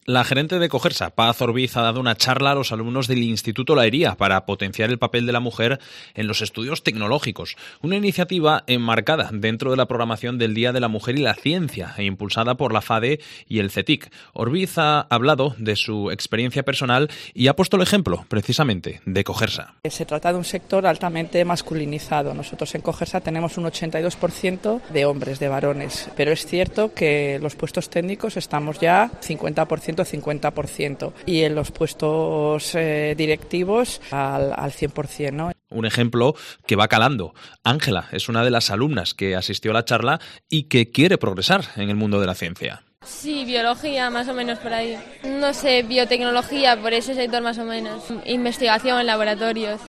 La gerente de Cogersa, Paz Orbiz, ha dado una charla a los alumnos del Instituto La Hería para potenciar el papel de la mujer en los estudios tecnológicos. Una iniciativa enmarcada dentro de la programación del Día de la Mujer y la Ciencia e impulsada por la FADE y el CETIC. Orbiz ha hablado de su experiencia personal y ha puesto el ejemplo, precisamente, de Cogersa. Se trata de un sector altamente masculinizado. Nosotros en Cogersa tenemos un 82% de hombres, de varones, pero es cierto que los puestos técnicos estamos ya 50%, y en los puestos directivos al 100%, ¿no? Un ejemplo que va calando. Ángela es una de las alumnas que asistió a la charla y que quiere progresar en el mundo de la ciencia. Sí, biología, más o menos por ahí. No sé, biotecnología, por ese sector más o menos. Investigación en laboratorios.